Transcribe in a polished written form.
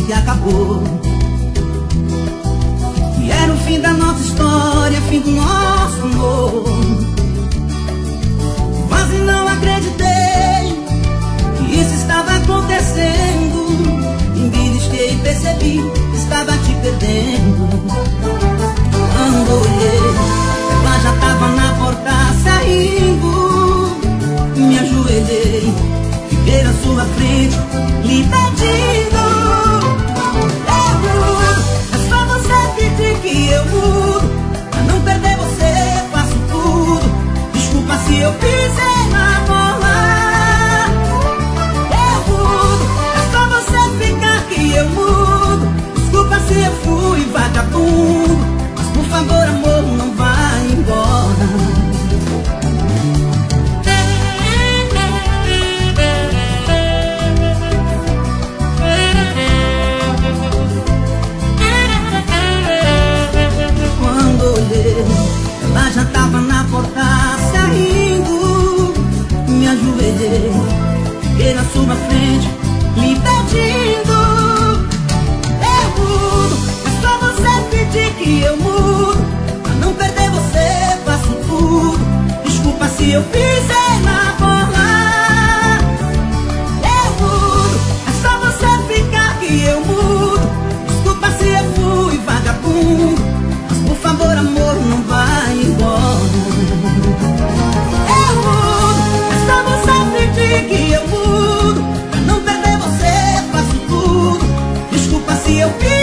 que acabou, que era o fim da nossa história, fim do nosso amor. Quase não acreditei que isso estava acontecendo. Enbelisquei e percebi que estava te perdendo. Quando olhei, ela já estava na porta saindo. Me ajoelhei, fiquei na sua frente, lhe pedindo. É só você pedir que eu mudo. Pra não perder você, faço tudo. Desculpa se eu pisei na bola. Eu mudo, é só você ficar que eu mudo. Desculpa se eu fui vagabundo, mas por favor, amor, não vai embora. Ela já tava na porta saindo. Me ajoelhei, fiquei na sua frente, lhe pedindo. Eu mudo, é só você pedir que eu mudo. Pra não perder você, faço tudo. Desculpa se eu pisei na bola. Eu mudo, é só você ficar que eu mudo. Desculpa se eu fui vagabundo, mas por favor, amor, não vai embora. Eu mudo, é só você pedir que eu mudo. Pra não perder você, faço tudo. Desculpa se eu fiz.